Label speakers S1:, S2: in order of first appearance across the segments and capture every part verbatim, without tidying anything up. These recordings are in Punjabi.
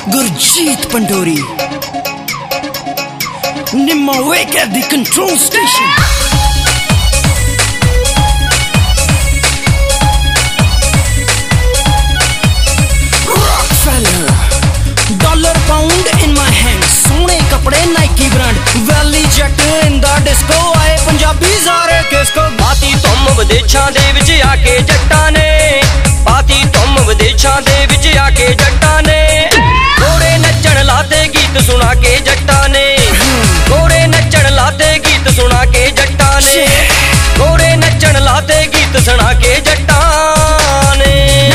S1: Gurjeet Pandori, Nimma wake at the control station. Rockefeller, dollar pound in my hand, sone kapde Nike brand, Valley Jet in the disco, aaye Punjabi sare kisko.
S2: ਪਾਤੀ ਤੁਮ ਵਿਦੇਸ਼ਾਂ ਦੇ ਵਿੱਚ ਆ ਕੇ ਜੱਟਾਂ ਨੇ, ਪਾਤੀ ਤੁਮ ਵਿਦੇਸ਼ਾਂ ਦੇ ਵਿੱਚ ਆ ਕੇ ਜੱਟਾਂ ਨੇ, ਗੋਰੇ ਨੱਚਣ ਲਾਤੇ ਗੀਤ ਸੁਣਾ ਕੇ ਜੱਟਾਂ ਨੇ, ਗੋਰੇ ਨੱਚਣ ਲਾਤੇ ਗੀਤ ਸੁਣਾ ਕੇ ਜੱਟਾਂ ਨੇ, ਗੋਰੇ ਨੱਚਣ ਲਾਤੇ ਗੀਤ ਸੁਣਾ ਕੇ ਜੱਟਾਂ ਨੇ।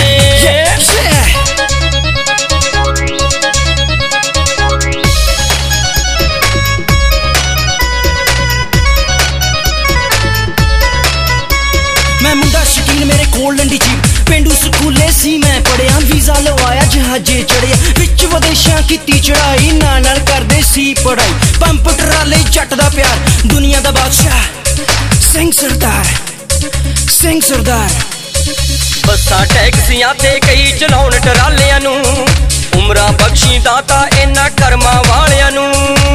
S1: मैं मुंडा शकीन मेरे कोल लंडी जीप, पेंडू स्कूले सी मैं पढ़िया, वीजा लवाया जहाजे चढ़िया, विच विदेशां कीती चढ़ाई, नाल नाल करदे सी पढ़ाई, पंप टराले जट दा प्यार, दुनिया दा बादशाह सिंह सरदार, सिंह सरदार।
S2: ਬੱਸਾਂ ਟੈਕਸੀਆਂ ਤੇ ਕਈ ਚਲਾਉਣ ਟਰਾਲਿਆਂ ਨੂੰ, ਉਮਰਾਂ ਬਖਸ਼ੀ ਦਾਤਾ ਇਹਨਾਂ ਕਰਮਾਂ ਵਾਲਿਆਂ ਨੂੰ,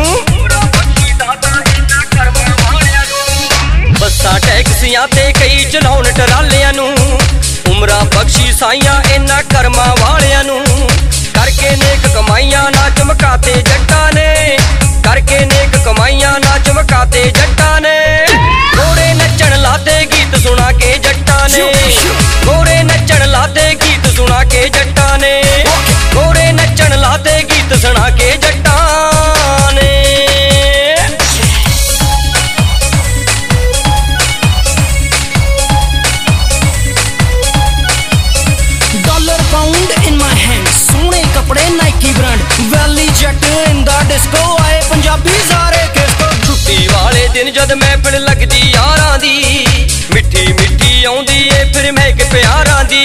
S2: ਬੱਸਾਂ ਟੈਕਸੀਆਂ ਤੇ ਕਈ ਚਲਾਉਣ ਟਰਾਲਿਆਂ ਨੂੰ, ਉਮਰਾਂ ਬਖਸ਼ੀ ਸਾਈਆਂ ਇਹਨਾਂ ਕਰਮਾਂ ਵਾਲਿਆਂ ਨੂੰ, ਕਰਕੇ ਨੇਕ ਕਮਾਈਆਂ ਨਾ ਚਮਕਾਤੇ ਜੱਟਾਂ ਨੇ, ਕਰਕੇ ਨੇਕ ਕਮਾਈਆਂ ਨਾ ਚਮਕਾਤੇ ਜੱਟਾਂ ਨੇ, ਗੋਰੇ ਨੱਚਣ ਲਾਤੇ ਗੀਤ ਸੁਣਾ ਕੇ ਜੱਟਾਂ ਨੇ, ਗੋਰੇ ਨੱਚਣ ਲਾਤੇ ਗੀਤ ਸੁਣਾ ਕੇ ਜੱਟਾਂ ਨੇ, ਗੋਰੇ ਨੱਚਣ ਲਾਤੇ ਗੀਤ ਸੁਣਾ ਕੇ ਜੱਟਾਂ ਨੇ।
S1: Dollar pound in my hand, sone kapde Nike brand, Valley Jet in the disco, aaye Punjabi sare kisko।
S2: ਛੁੱਟੀ ਵਾਲੇ ਦਿਨ ਜਦ ਮਹਿਫਿਲ ਲੱਗਦੀ ਯਾਰਾਂ ਦੀ, ਮਿੱਠੀ ਮਿੱਠੀ ਆਉਂਦੀ ਏ ਫਿਰ ਮਹਿਕ ਪਿਆਰਾਂ ਦੀ,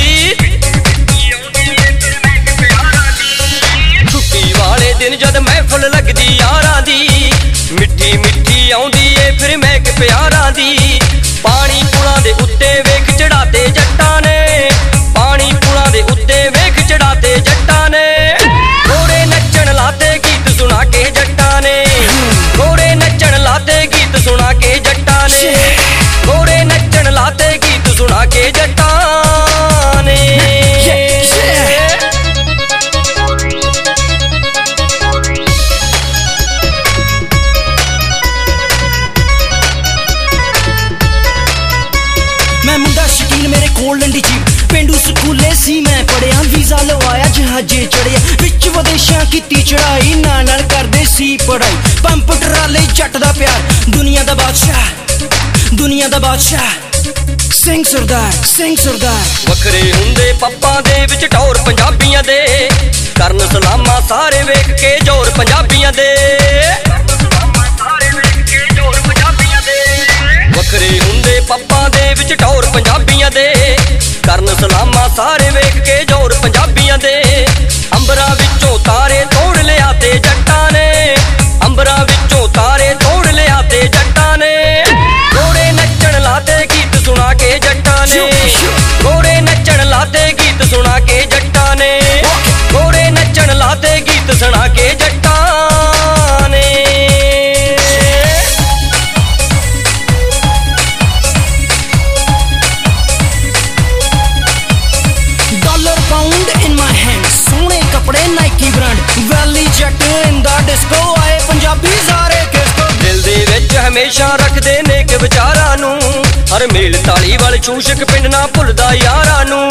S2: ਛੁੱਟੀ ਵਾਲੇ ਦਿਨ ਜਦ ਮਹਿਫਿਲ ਲੱਗਦੀ ਯਾਰਾਂ ਦੀ, ਮਿੱਠੀ ਮਿੱਠੀ ਆਉਂਦੀ ਏ ਫਿਰ ਮਹਿਕ ਪਿਆਰਾਂ ਦੀ, ਪਾਣੀ ਪੁਲਾਂ ਦੇ ਉੱਤੇ ਵੇਖ ਚੜਾਤੇ ਜੱਟਾਂ ਨੇ, ਪਾਣੀ ਪੁਲਾਂ ਦੇ ਉੱਤੇ ਵੇਖ ਚੜਾਤੇ ਜੱਟਾਂ ਨੇ, ਗੋਰੇ ਨੱਚਣ ਲਾਤੇ ਗੀਤ ਸੁਣਾ ਕੇ ਜੱਟਾਂ ਨੇ, ਗੋਰੇ ਨੱਚਣ ਲਾਤੇ ਗੀਤ ਸੁਣਾ ਕੇ ਜੱਟਾਂ ਨੇ, ਗੋਰੇ ਨੱਚਣ ਲਾਤੇ ਗੀਤ ਸੁਣਾ ਕੇ ਜੱਟਾਂ ਨੇ।
S1: मैं मुंडा शकीन मेरे कोल लंडी जीप, पेंडू स्कूले सी मैं पढ़िया, वीजा लवाया जहाजे चढ़िया, विच विदेशां कीती चढ़ाई, नाल नाल करदे सी पढ़ाई, पंप टराले जट दा प्यार, दुनिया दा बादशाह, दुनिया दा बादशाह सिंह सरदार, सिंह सरदार।
S2: ਵੱਖਰੇ ਹੁੰਦੇ ਪੱਪਾਂ ਦੇ ਵਿੱਚ ਟੌਰ ਪੰਜਾਬੀਆਂ ਦੇ, ਕਰਨ ਸਲਾਮਾਂ ਸਾਰੇ ਵੇਖ ਕੇ ਜ਼ੋਰ ਪੰਜਾਬੀਆਂ ਦੇ, ਵੱਖਰੇ ਹੁੰਦੇ ਪੱਪਾਂ ਦੇ ਵਿੱਚ ਟੌਰ ਪੰਜਾਬੀਆਂ ਦੇ, ਕਰਨ ਸਲਾਮਾਂ ਸਾਰੇ ਵੇਖ ਕੇ ਜ਼ੋਰ ਪੰਜਾਬੀਆਂ ਦੇ, ਅੰਬਰਾਂ ਵਿੱਚੋਂ ਤਾਰੇ ਤੋੜ ਲਿਆਤੇ ਜੱਟਾਂ ਨੇ, ਅੰਬਰਾਂ ਵਿੱਚੋਂ ਤਾਰੇ ਤੋੜ ਲਿਆਤੇ ਜੱਟਾਂ ਨੇ, ਗੋਰੇ ਨੱਚਣ ਲਾਤੇ ਗੀਤ ਸੁਣਾ ਕੇ ਜੱਟਾਂ ਨੇ, ਗੋਰੇ ਨੱਚਣ ਲਾਤੇ ਗੀਤ ਸੁਣਾ ਕੇ ਜੱਟਾਂ ਨੇ, ਗੋਰੇ ਨੱਚਣ ਲਾਤੇ ਗੀਤ ਸੁਣਾ ਕੇ ਜੱਟਾਂ ਨੇ।
S1: Dollar pound in my hand, sone kapde Nike brand, Valley Jet in the disco, aaye Punjabi sare kisko।
S2: ਦਿਲ ਦੇ ਵਿੱਚ ਹਮੇਸ਼ਾ ਰੱਖਦੇ ਨੇਕ ਵਿਚਾਰਾਂ ਨੂੰ, ਹਰ ਮੇਲ ਤਾਲੀ ਵਾਲੇ ਚੂਸ਼ਕ ਪਿੰਡ ਨਾ ਭੁੱਲਦਾ ਯਾਰਾਂ ਨੂੰ,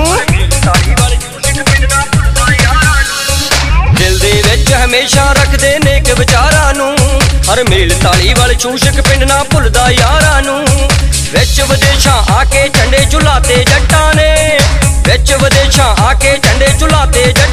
S2: ਦਿਲ ਦੇ ਵਿੱਚ ਹਮੇਸ਼ਾ ਰੱਖਦੇ ਨੇਕ ਵਿਚਾਰਾਂ ਨੂੰ, ਹਰ ਮੇਲ ਤਾਲੀ ਵਾਲੇ ਚੂਸ਼ਕ ਪਿੰਡ ਨਾ ਭੁੱਲਦਾ ਯਾਰਾਂ ਨੂੰ, ਵਿੱਚ ਵਿਦੇਸ਼ਾਂ ਆ ਕੇ ਝੰਡੇ ਝੁਲਾਤੇ ਜੱਟਾਂ ਨੇ, ਵਿੱਚ ਵਿਦੇਸ਼ਾਂ ਆ ਕੇ ਝੰਡੇ ਝੁਲਾਤੇ